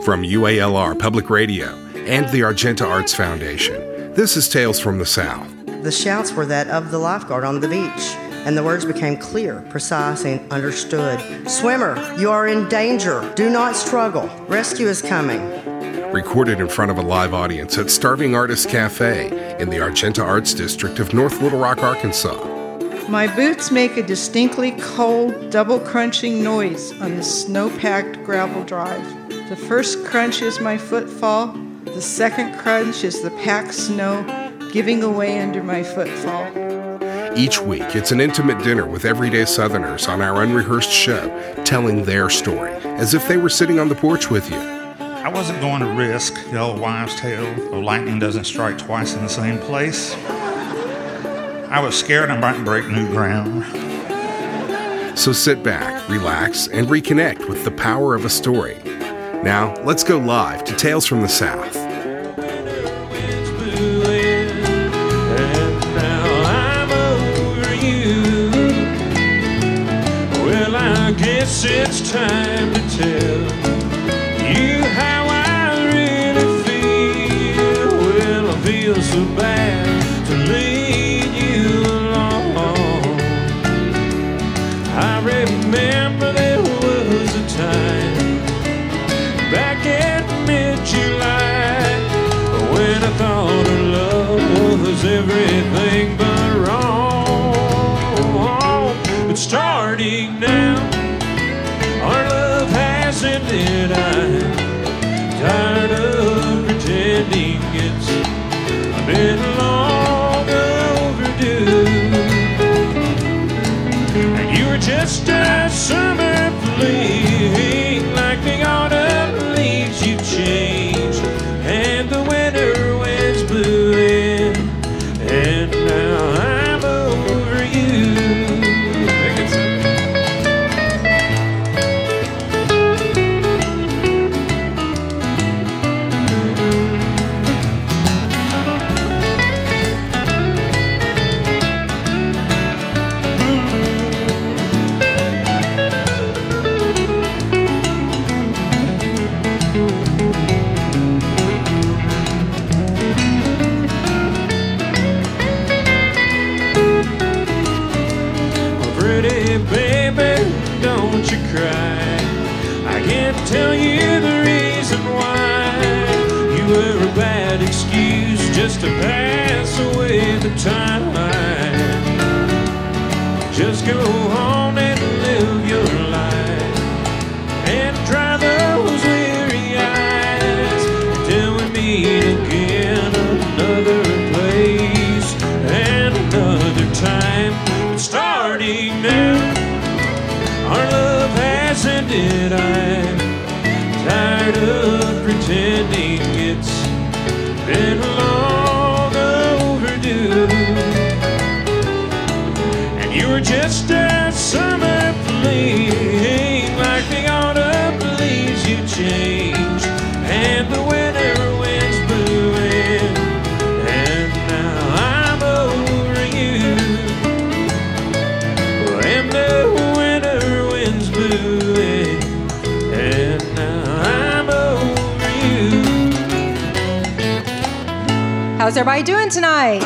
From UALR Public Radio and the Argenta Arts Foundation, this is Tales from the South. The shouts were that of the lifeguard on the beach, and the words became clear, precise, and understood. Swimmer, you are in danger. Do not struggle. Rescue is coming. Recorded in front of a live audience at Starving Artists Cafe in the Argenta Arts District of North Little Rock, Arkansas. My boots make a distinctly cold, double-crunching noise on the snow-packed gravel drive. The first crunch is my footfall. The second crunch is the packed snow giving away under my footfall. Each week, it's an intimate dinner with everyday Southerners on our unrehearsed show, telling their story, as if they were sitting on the porch with you. I wasn't going to risk the old wives' tale, though lightning doesn't strike twice in the same place. I was scared I might break new ground. So sit back, relax, and reconnect with the power of a story. Now, let's go live to Tales from the South. I guess it's time to tell you how I really feel. Well, I feel so bad to lead you along. I remember there was a time back in mid-July when I thought our love was everything but wrong. But starting now, our love has ended. I'm tired of pretending it's been long overdue. And you were just a summer fling, like the autumn leaves you changed, and the winter winds blew in, and now I'm over you. Tell you the reason why. You were a bad excuse just to pass away the time. Just go on and live your life and dry those weary eyes till we meet again another place and another time. But starting now, our love has ended. I'm tired of pretending it's been long overdue. And you were just a summer fling, like the autumn leaves you changed, and the winter winds blew in, and now I'm over you. And the winter winds blew in, and now I'm over you. How's everybody doing tonight?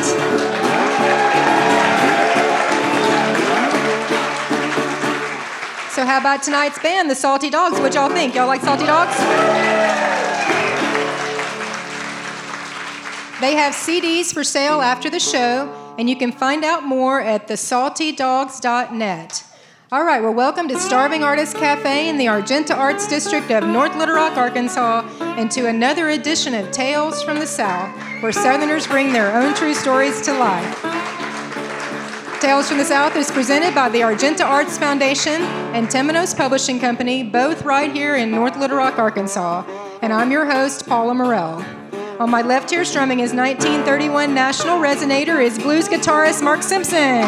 So how about tonight's band, the Salty Dogs? What y'all think? Y'all like Salty Dogs? They have CDs for sale after the show, and you can find out more at thesaltydogs.net. All right, well, welcome to Starving Artists Cafe in the Argenta Arts District of North Little Rock, Arkansas, and to another edition of Tales from the South, where Southerners bring their own true stories to life. Tales from the South is presented by the Argenta Arts Foundation and Temenos Publishing Company, both right here in North Little Rock, Arkansas. And I'm your host, Paula Morell. On my left here, strumming his 1931 National Resonator, is blues guitarist Mark Simpson.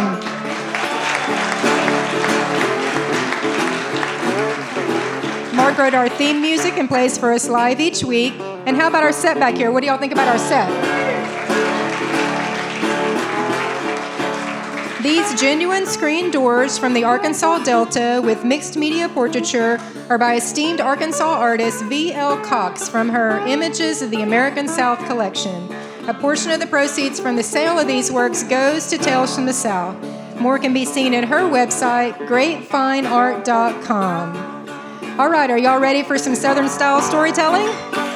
Mark wrote our theme music and plays for us live each week. And how about our set back here? What do y'all think about our set? These genuine screen doors from the Arkansas Delta with mixed media portraiture are by esteemed Arkansas artist V.L. Cox from her Images of the American South collection. A portion of the proceeds from the sale of these works goes to Tales from the South. More can be seen at her website, greatfineart.com. All right, are y'all ready for some Southern-style storytelling?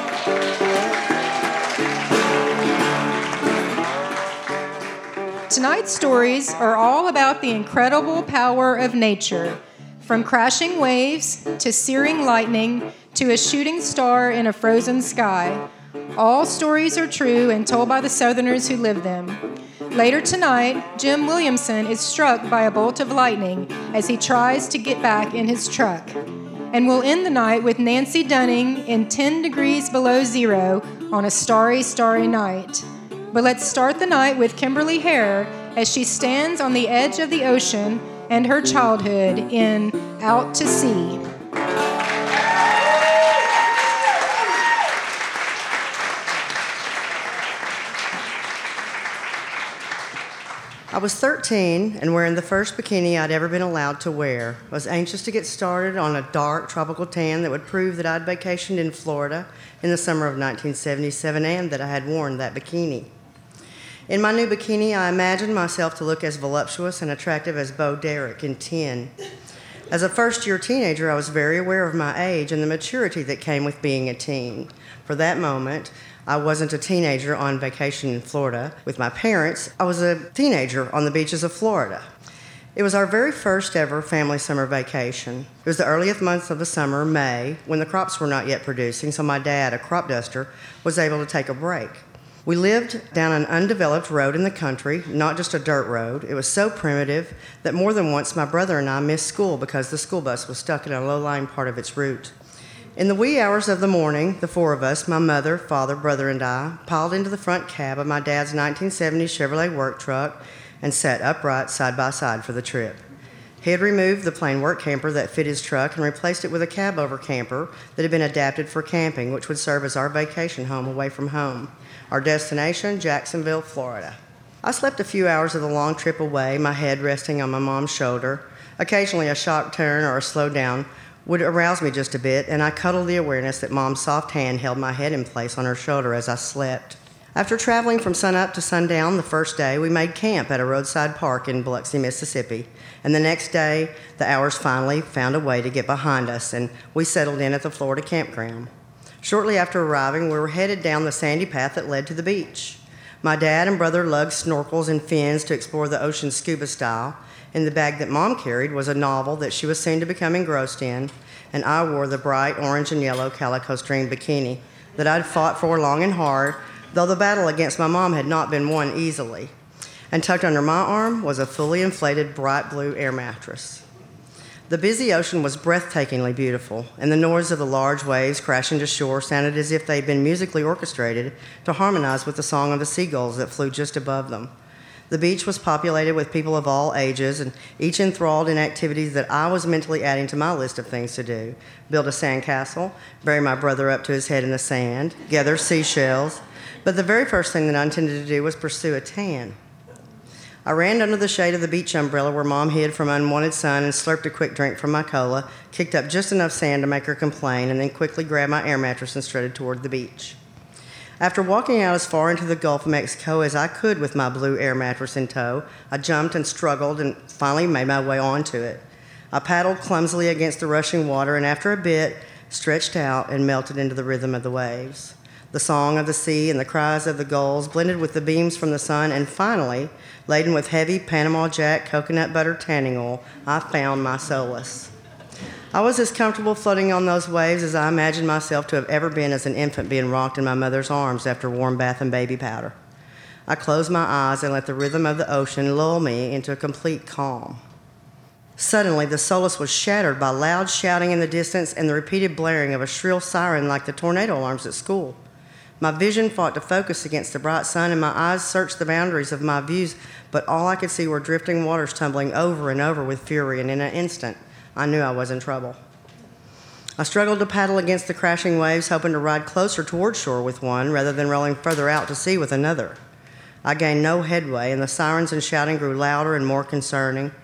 Tonight's stories are all about the incredible power of nature, from crashing waves to searing lightning to a shooting star in a frozen sky. All stories are true and told by the Southerners who live them. Later tonight, Jim Williamson is struck by a bolt of lightning as he tries to get back in his truck. And we'll end the night with Nancy Dunning in 10 degrees below zero on a starry, starry night. But let's start the night with Kimberly Hare as she stands on the edge of the ocean and her childhood in Out to Sea. I was 13 and wearing the first bikini I'd ever been allowed to wear. I was anxious to get started on a dark tropical tan that would prove that I'd vacationed in Florida in the summer of 1977 and that I had worn that bikini. In my new bikini, I imagined myself to look as voluptuous and attractive as Bo Derek in 10. As a first-year teenager, I was very aware of my age and the maturity that came with being a teen. For that moment, I wasn't a teenager on vacation in Florida with my parents. I was a teenager on the beaches of Florida. It was our very first ever family summer vacation. It was the earliest months of the summer, May, when the crops were not yet producing, so my dad, a crop duster, was able to take a break. We lived down an undeveloped road in the country, not just a dirt road. It was so primitive that more than once my brother and I missed school because the school bus was stuck in a low-lying part of its route. In the wee hours of the morning, the four of us, my mother, father, brother, and I, piled into the front cab of my dad's 1970 Chevrolet work truck and sat upright side by side for the trip. He had removed the plain work camper that fit his truck and replaced it with a cab-over camper that had been adapted for camping, which would serve as our vacation home away from home. Our destination, Jacksonville, Florida. I slept a few hours of the long trip away, my head resting on my mom's shoulder. Occasionally a sharp turn or a slow down would arouse me just a bit, and I cuddled the awareness that Mom's soft hand held my head in place on her shoulder as I slept. After traveling from sunup to sundown the first day, we made camp at a roadside park in Biloxi, Mississippi. And the next day, the hours finally found a way to get behind us, and we settled in at the Florida campground. Shortly after arriving, we were headed down the sandy path that led to the beach. My dad and brother lugged snorkels and fins to explore the ocean scuba style. In the bag that Mom carried was a novel that she was soon to become engrossed in, and I wore the bright orange and yellow calico string bikini that I'd fought for long and hard, though the battle against my mom had not been won easily. And tucked under my arm was a fully inflated bright blue air mattress. The busy ocean was breathtakingly beautiful, and the noise of the large waves crashing to shore sounded as if they'd been musically orchestrated to harmonize with the song of the seagulls that flew just above them. The beach was populated with people of all ages, and each enthralled in activities that I was mentally adding to my list of things to do. Build a sandcastle, bury my brother up to his head in the sand, gather seashells. But the very first thing that I intended to do was pursue a tan. I ran under the shade of the beach umbrella where Mom hid from unwanted sun and slurped a quick drink from my cola, kicked up just enough sand to make her complain, and then quickly grabbed my air mattress and strutted toward the beach. After walking out as far into the Gulf of Mexico as I could with my blue air mattress in tow, I jumped and struggled and finally made my way onto it. I paddled clumsily against the rushing water and after a bit, stretched out and melted into the rhythm of the waves. The song of the sea and the cries of the gulls blended with the beams from the sun, and finally, laden with heavy Panama Jack coconut butter tanning oil, I found my solace. I was as comfortable floating on those waves as I imagined myself to have ever been as an infant being rocked in my mother's arms after warm bath and baby powder. I closed my eyes and let the rhythm of the ocean lull me into a complete calm. Suddenly, the solace was shattered by loud shouting in the distance and the repeated blaring of a shrill siren like the tornado alarms at school. My vision fought to focus against the bright sun, and my eyes searched the boundaries of my views, but all I could see were drifting waters tumbling over and over with fury, and in an instant, I knew I was in trouble. I struggled to paddle against the crashing waves, hoping to ride closer toward shore with one rather than rolling further out to sea with another. I gained no headway, and the sirens and shouting grew louder and more concerning.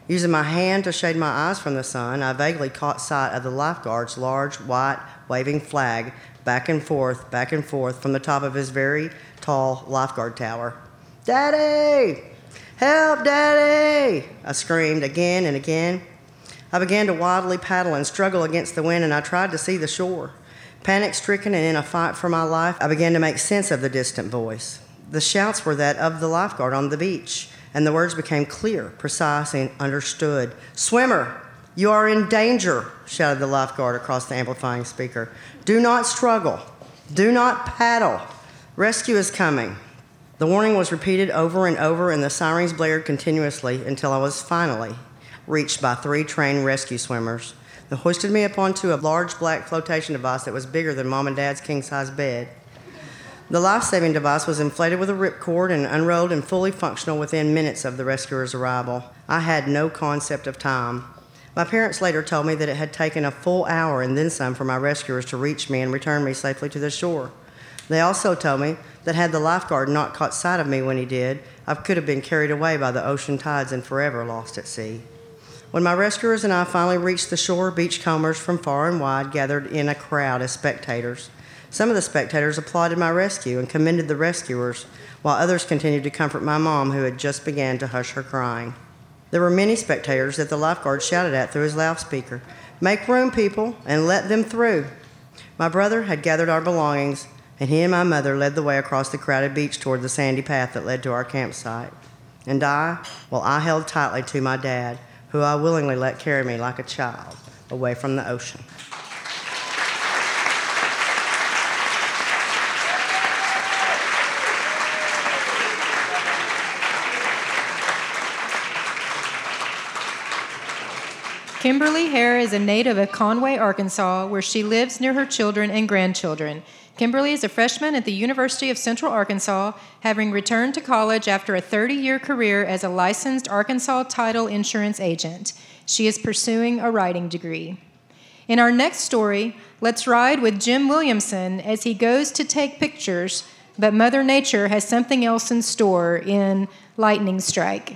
Using my hand to shade my eyes from the sun, I vaguely caught sight of the lifeguard's large, white, waving flag back and forth from the top of his very tall lifeguard tower. "Daddy! Help, Daddy!" I screamed again and again. I began to wildly paddle and struggle against the wind, and I tried to see the shore. Panic-stricken and in a fight for my life, I began to make sense of the distant voice. The shouts were that of the lifeguard on the beach, and the words became clear, precise, and understood. "Swimmer, you are in danger," shouted the lifeguard across the amplifying speaker. "Do not struggle. Do not paddle. Rescue is coming." The warning was repeated over and over, and the sirens blared continuously until I was finally reached by 3 trained rescue swimmers. They hoisted me up onto a large black flotation device that was bigger than Mom and Dad's king-size bed. The life-saving device was inflated with a ripcord and unrolled and fully functional within minutes of the rescuers' arrival. I had no concept of time. My parents later told me that it had taken a full hour and then some for my rescuers to reach me and return me safely to the shore. They also told me that had the lifeguard not caught sight of me when he did, I could have been carried away by the ocean tides and forever lost at sea. When my rescuers and I finally reached the shore, beachcombers from far and wide gathered in a crowd as spectators. Some of the spectators applauded my rescue and commended the rescuers, while others continued to comfort my mom, who had just begun to hush her crying. There were many spectators that the lifeguard shouted at through his loudspeaker, "Make room, people, and let them through." My brother had gathered our belongings, and he and my mother led the way across the crowded beach toward the sandy path that led to our campsite. And I held tightly to my dad, who I willingly let carry me like a child away from the ocean. Kimberly Hare is a native of Conway, Arkansas, where she lives near her children and grandchildren. Kimberly is a freshman at the University of Central Arkansas, having returned to college after a 30-year career as a licensed Arkansas title insurance agent. She is pursuing a writing degree. In our next story, let's ride with Jim Williamson as he goes to take pictures, but Mother Nature has something else in store in Lightning Strike.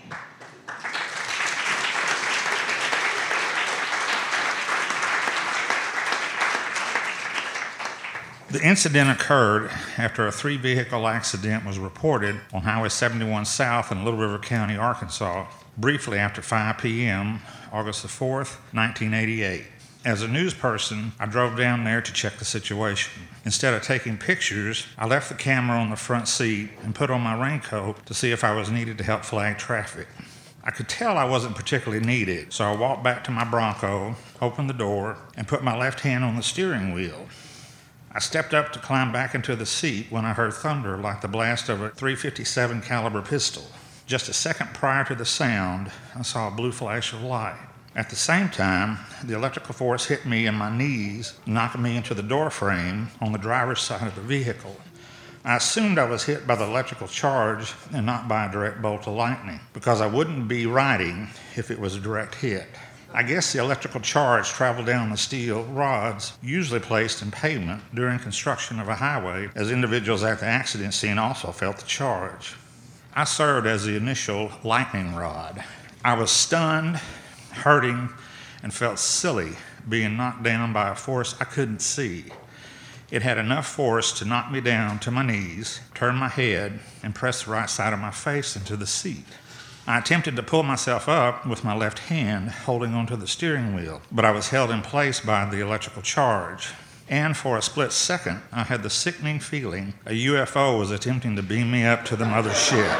The incident occurred after a 3-vehicle accident was reported on Highway 71 South in Little River County, Arkansas, briefly after 5 p.m., August the 4th, 1988. As a news person, I drove down there to check the situation. Instead of taking pictures, I left the camera on the front seat and put on my raincoat to see if I was needed to help flag traffic. I could tell I wasn't particularly needed, so I walked back to my Bronco, opened the door, and put my left hand on the steering wheel. I stepped up to climb back into the seat when I heard thunder like the blast of a .357 caliber pistol. Just a second prior to the sound, I saw a blue flash of light. At the same time, the electrical force hit me in my knees, knocking me into the door frame on the driver's side of the vehicle. I assumed I was hit by the electrical charge and not by a direct bolt of lightning, because I wouldn't be riding if it was a direct hit. I guess the electrical charge traveled down the steel rods usually placed in pavement during construction of a highway, as individuals at the accident scene also felt the charge. I served as the initial lightning rod. I was stunned, hurting, and felt silly being knocked down by a force I couldn't see. It had enough force to knock me down to my knees, turn my head, and press the right side of my face into the seat. I attempted to pull myself up with my left hand, holding onto the steering wheel, but I was held in place by the electrical charge. And for a split second, I had the sickening feeling a UFO was attempting to beam me up to the mothership.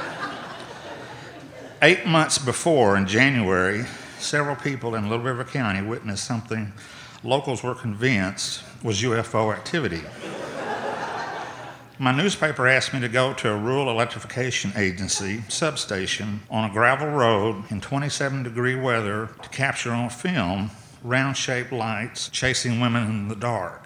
8 months before, in January, several people in Little River County witnessed something locals were convinced was UFO activity. My newspaper asked me to go to a rural electrification agency substation on a gravel road in 27-degree weather to capture on film round-shaped lights chasing women in the dark.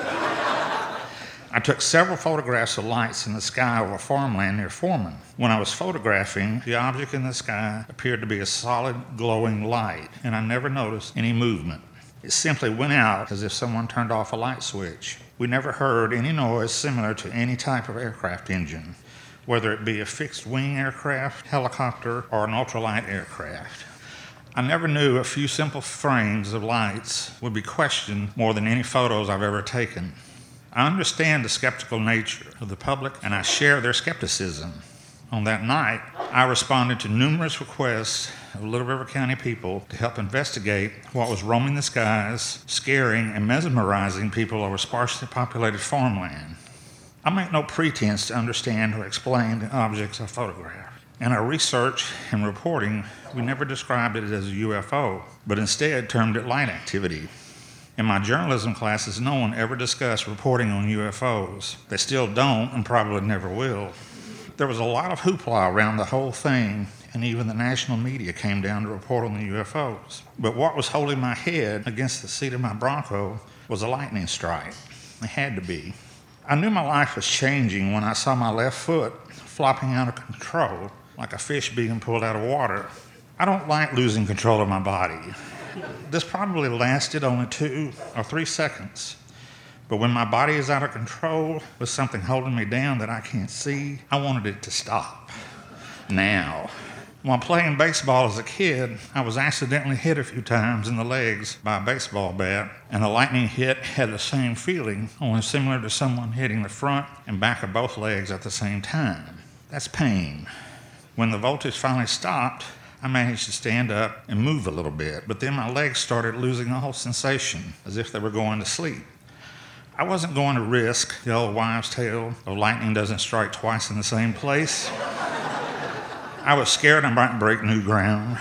I took several photographs of lights in the sky over farmland near Foreman. When I was photographing, the object in the sky appeared to be a solid, glowing light, and I never noticed any movement. It simply went out as if someone turned off a light switch. We never heard any noise similar to any type of aircraft engine, whether it be a fixed-wing aircraft, helicopter, or an ultralight aircraft. I never knew a few simple frames of lights would be questioned more than any photos I've ever taken. I understand the skeptical nature of the public, and I share their skepticism. On that night, I responded to numerous requests of Little River County people to help investigate what was roaming the skies, scaring and mesmerizing people over sparsely populated farmland. I make no pretense to understand or explain the objects I photographed. In our research and reporting, we never described it as a UFO, but instead termed it light activity. In my journalism classes, no one ever discussed reporting on UFOs. They still don't and probably never will. There was a lot of hoopla around the whole thing, and even the national media came down to report on the UFOs. But what was holding my head against the seat of my Bronco was a lightning strike. It had to be. I knew my life was changing when I saw my left foot flopping out of control like a fish being pulled out of water. I don't like losing control of my body. This probably lasted only 2 or 3 seconds. But when my body is out of control with something holding me down that I can't see, I wanted it to stop. Now. While playing baseball as a kid, I was accidentally hit a few times in the legs by a baseball bat, and the lightning hit had the same feeling, only similar to someone hitting the front and back of both legs at the same time. That's pain. When the voltage finally stopped, I managed to stand up and move a little bit, but then my legs started losing all sensation, as if they were going to sleep. I wasn't going to risk the old wives' tale of lightning doesn't strike twice in the same place. I was scared I might break new ground.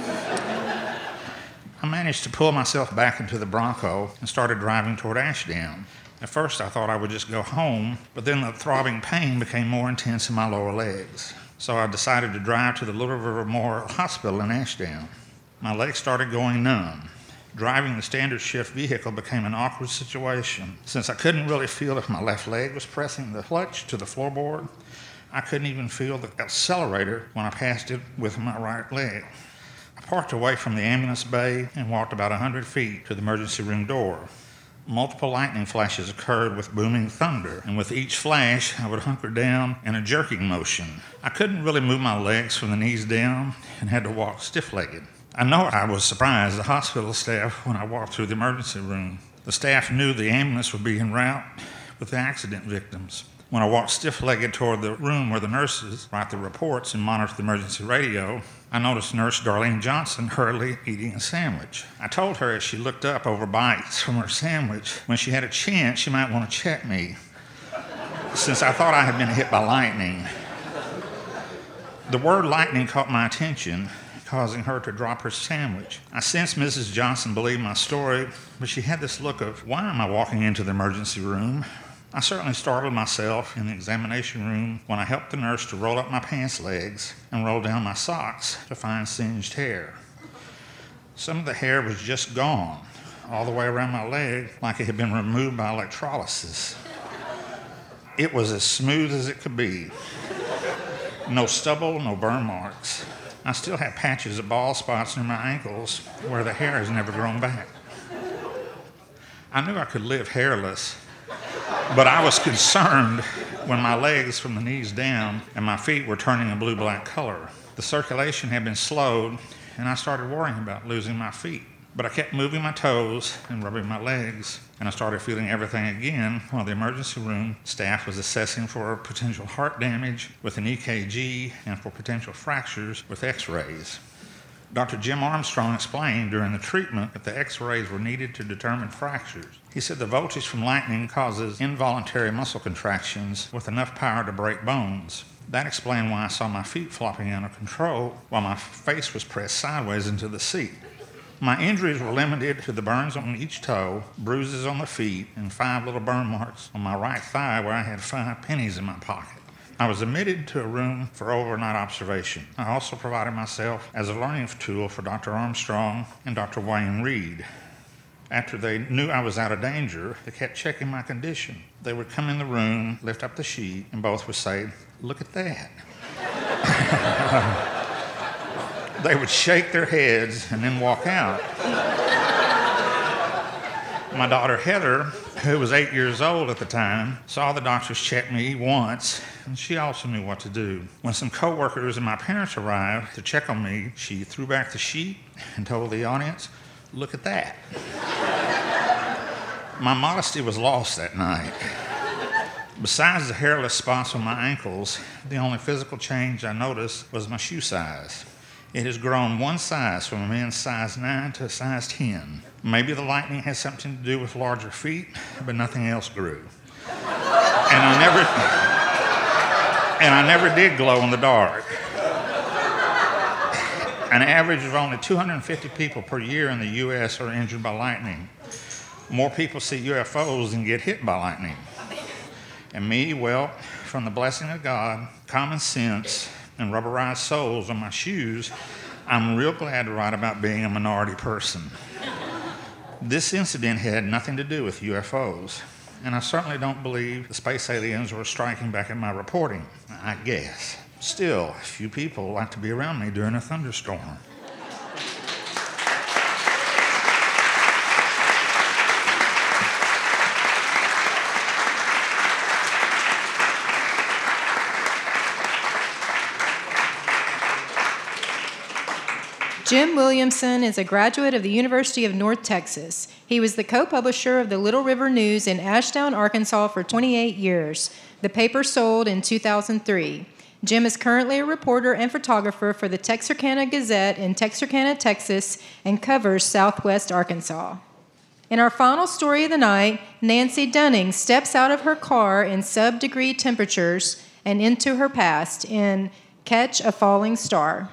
I managed to pull myself back into the Bronco and started driving toward Ashdown. At first I thought I would just go home, but then the throbbing pain became more intense in my lower legs. So I decided to drive to the Little River Memorial Hospital in Ashdown. My legs started going numb. Driving the standard shift vehicle became an awkward situation. Since I couldn't really feel if my left leg was pressing the clutch to the floorboard, I couldn't even feel the accelerator when I passed it with my right leg. I parked away from the ambulance bay and walked about 100 feet to the emergency room door. Multiple lightning flashes occurred with booming thunder, and with each flash, I would hunker down in a jerking motion. I couldn't really move my legs from the knees down and had to walk stiff-legged. I know I was surprised the hospital staff when I walked through the emergency room. The staff knew the ambulance would be en route with the accident victims. When I walked stiff-legged toward the room where the nurses write the reports and monitor the emergency radio, I noticed Nurse Darlene Johnson hurriedly eating a sandwich. I told her as she looked up over bites from her sandwich, when she had a chance, she might want to check me, since I thought I had been hit by lightning. The word lightning caught my attention, causing her to drop her sandwich. I sensed Mrs. Johnson believed my story, but she had this look of, why am I walking into the emergency room? I certainly startled myself in the examination room when I helped the nurse to roll up my pants legs and roll down my socks to find singed hair. Some of the hair was just gone, all the way around my leg, like it had been removed by electrolysis. It was as smooth as it could be. No stubble, no burn marks. I still have patches of bald spots near my ankles where the hair has never grown back. I knew I could live hairless, but I was concerned when my legs from the knees down and my feet were turning a blue-black color. The circulation had been slowed, and I started worrying about losing my feet. But I kept moving my toes and rubbing my legs, and I started feeling everything again while the emergency room staff was assessing for potential heart damage with an EKG and for potential fractures with x-rays. Dr. Jim Armstrong explained during the treatment that the x-rays were needed to determine fractures. He said the voltage from lightning causes involuntary muscle contractions with enough power to break bones. That explained why I saw my feet flopping out of control while my face was pressed sideways into the seat. My injuries were limited to the burns on each toe, bruises on the feet, and 5 little burn marks on my right thigh where I had 5 pennies in my pocket. I was admitted to a room for overnight observation. I also provided myself as a learning tool for Dr. Armstrong and Dr. Wayne Reed. After they knew I was out of danger, they kept checking my condition. They would come in the room, lift up the sheet, and both would say, "Look at that." They would shake their heads and then walk out. My daughter Heather, who was 8 years old at the time, saw the doctors check me once, and she also knew what to do. When some co-workers and my parents arrived to check on me, she threw back the sheet and told the audience, "Look at that." My modesty was lost that night. Besides the hairless spots on my ankles, the only physical change I noticed was my shoe size. It has grown one size from a man's size 9 to a size 10. Maybe the lightning has something to do with larger feet, but nothing else grew. And I never did glow in the dark. An average of only 250 people per year in the U.S. are injured by lightning. More people see UFOs than get hit by lightning. And me, well, from the blessing of God, common sense, and rubberized soles on my shoes, I'm real glad to write about being a minority person. This incident had nothing to do with UFOs, and I certainly don't believe the space aliens were striking back at my reporting, I guess. Still, few people like to be around me during a thunderstorm. Jim Williamson is a graduate of the University of North Texas. He was the co-publisher of the Little River News in Ashdown, Arkansas for 28 years. The paper sold in 2003. Jim is currently a reporter and photographer for the Texarkana Gazette in Texarkana, Texas, and covers Southwest Arkansas. In our final story of the night, Nancy Dunning steps out of her car in sub-degree temperatures and into her past in Catch a Falling Star.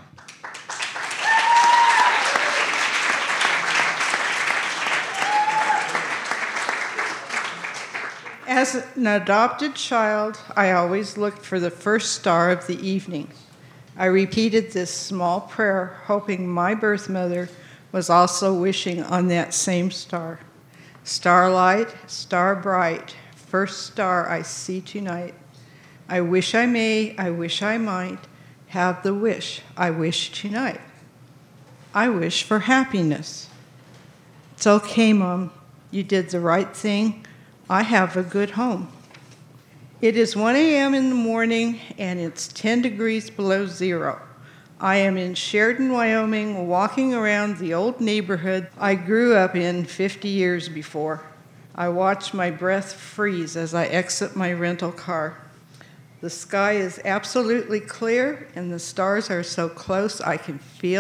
As an adopted child, I always looked for the first star of the evening. I repeated this small prayer, hoping my birth mother was also wishing on that same star. Starlight, star bright, first star I see tonight. I wish I may, I wish I might, have the wish I wish tonight. I wish for happiness. It's okay, Mom. You did the right thing. I have a good home. It is 1 a.m. in the morning, and it's 10 degrees below zero. I am in Sheridan, Wyoming, walking around the old neighborhood I grew up in 50 years before. I watch my breath freeze as I exit my rental car. The sky is absolutely clear, and the stars are so close I can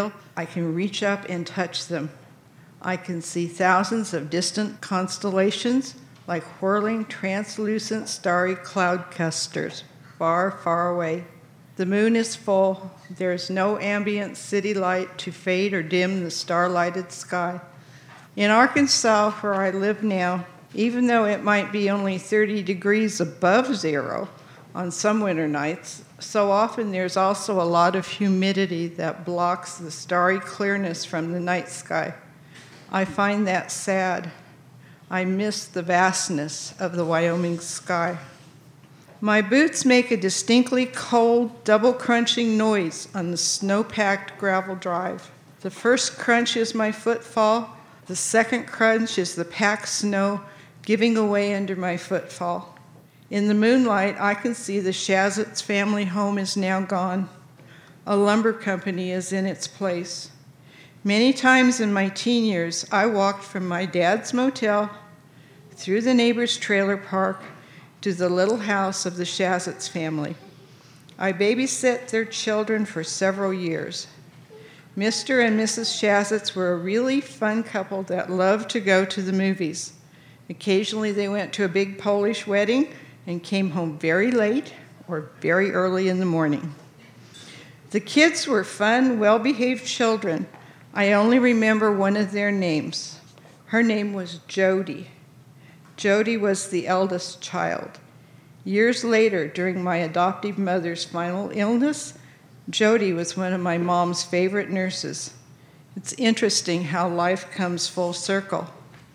reach up and touch them. I can see thousands of distant constellations, like whirling, translucent, starry cloud clusters, far, far away. The moon is full. There is no ambient city light to fade or dim the star-lighted sky. In Arkansas, where I live now, even though it might be only 30 degrees above zero on some winter nights, so often there's also a lot of humidity that blocks the starry clearness from the night sky. I find that sad. I miss the vastness of the Wyoming sky. My boots make a distinctly cold, double-crunching noise on the snow-packed gravel drive. The first crunch is my footfall. The second crunch is the packed snow giving away under my footfall. In the moonlight, I can see the Shazitz family home is now gone. A lumber company is in its place. Many times in my teen years, I walked from my dad's motel through the neighbor's trailer park to the little house of the Shazitz family. I babysat their children for several years. Mr. and Mrs. Shazitz were a really fun couple that loved to go to the movies. Occasionally they went to a big Polish wedding and came home very late or very early in the morning. The kids were fun, well-behaved children. I only remember one of their names. Her name was Jody. Jody was the eldest child. Years later, during my adoptive mother's final illness, Jody was one of my mom's favorite nurses. It's interesting how life comes full circle.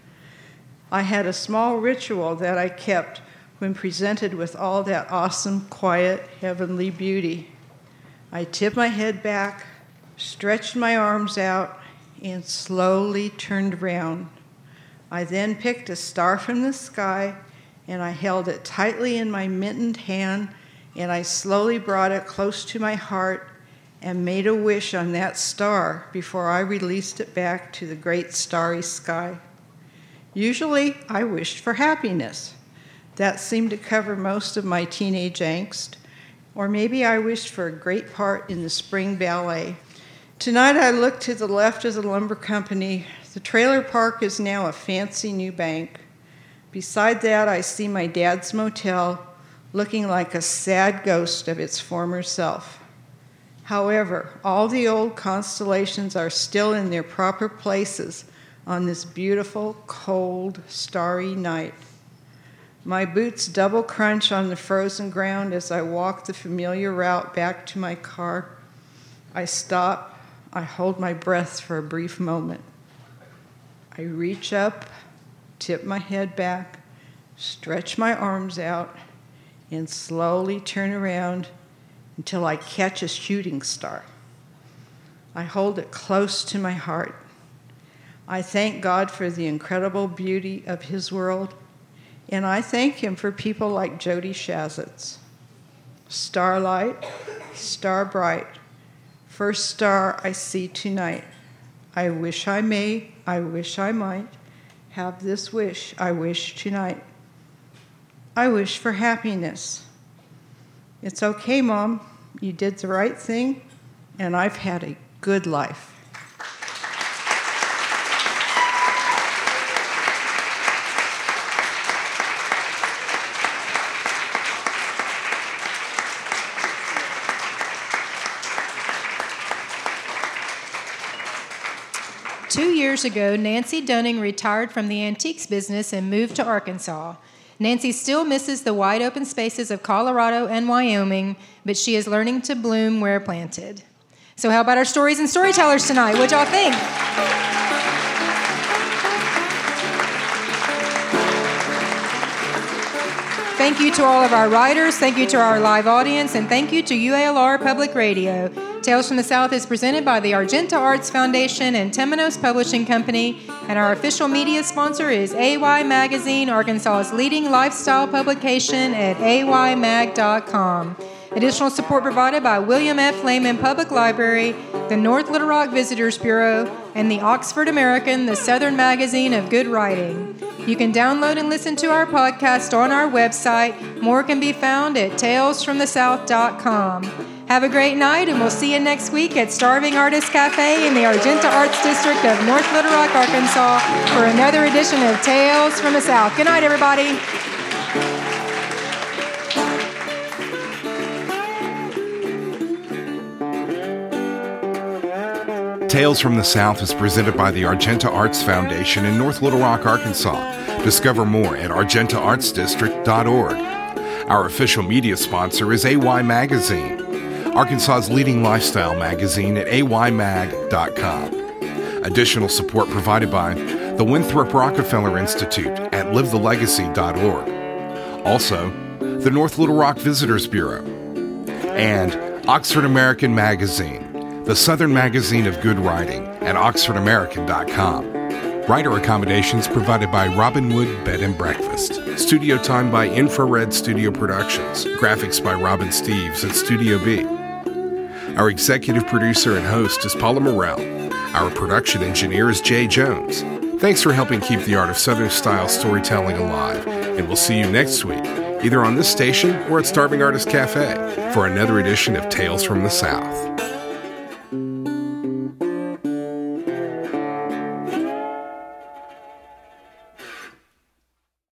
I had a small ritual that I kept when presented with all that awesome, quiet, heavenly beauty. I tipped my head back, stretched my arms out, and slowly turned around. I then picked a star from the sky, and I held it tightly in my mittened hand, and I slowly brought it close to my heart and made a wish on that star before I released it back to the great starry sky. Usually, I wished for happiness. That seemed to cover most of my teenage angst. Or maybe I wished for a great part in the spring ballet. Tonight, I looked to the left of the lumber company. The trailer park is now a fancy new bank. Beside that, I see my dad's motel, looking like a sad ghost of its former self. However, all the old constellations are still in their proper places on this beautiful, cold, starry night. My boots double crunch on the frozen ground as I walk the familiar route back to my car. I stop. I hold my breath for a brief moment. I reach up, tip my head back, stretch my arms out, and slowly turn around until I catch a shooting star. I hold it close to my heart. I thank God for the incredible beauty of His world, and I thank Him for people like Jody Shazitz. Starlight, star bright, first star I see tonight. I wish I may, I wish I might, have this wish I wish tonight. I wish for happiness. It's okay, Mom. You did the right thing, and I've had a good life. Two years ago, Nancy Dunning retired from the antiques business and moved to Arkansas. Nancy still misses the wide open spaces of Colorado and Wyoming, but she is learning to bloom where planted. So how about our stories and storytellers tonight? What y'all think? Thank you to all of our writers, thank you to our live audience, and thank you to UALR Public Radio. Tales from the South is presented by the Argenta Arts Foundation and Temenos Publishing Company, and our official media sponsor is AY Magazine, Arkansas's leading lifestyle publication at aymag.com. Additional support provided by William F. Lehman Public Library, the North Little Rock Visitors Bureau, and the Oxford American, the Southern Magazine of Good Writing. You can download and listen to our podcast on our website. More can be found at talesfromthesouth.com. Have a great night, and we'll see you next week at Starving Artist Cafe in the Argenta Arts District of North Little Rock, Arkansas, for another edition of Tales from the South. Good night, everybody. Tales from the South is presented by the Argenta Arts Foundation in North Little Rock, Arkansas. Discover more at argentaartsdistrict.org. Our official media sponsor is AY Magazine, Arkansas's leading lifestyle magazine at aymag.com. Additional support provided by the Winthrop Rockefeller Institute at livethelegacy.org. Also, the North Little Rock Visitors Bureau and Oxford American Magazine, the Southern Magazine of Good Writing at oxfordamerican.com. Writer accommodations provided by Robinwood Bed and Breakfast. Studio time by Infrared Studio Productions. Graphics by Robin Steves at Studio B. Our executive producer and host is Paula Morrell. Our production engineer is Jay Jones. Thanks for helping keep the art of Southern style storytelling alive, and we'll see you next week, either on this station or at Starving Artist Cafe, for another edition of Tales from the South.